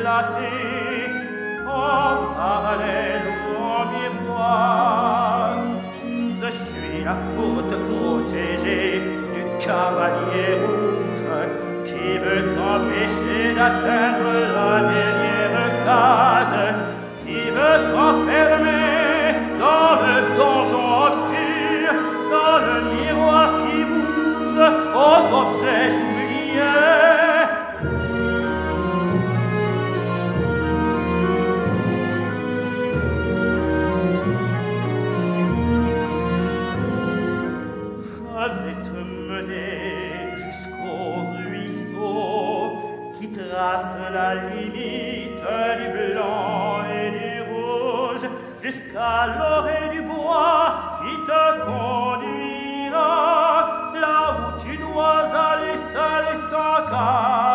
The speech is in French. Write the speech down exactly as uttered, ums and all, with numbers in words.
placée en parallèle au miroir. Je suis là pour te protéger du cavalier rouge qui veut t'empêcher d'atteindre la dernière case, qui veut t'enfermer dans le donjon obscur, dans le miroir qui bouge aux objets oubliés. Je vais te mener jusqu'au ruisseau qui trace la limite du blanc et du rouge, jusqu'à l'orée du bois qui te conduira là où tu dois aller seul et sans cas.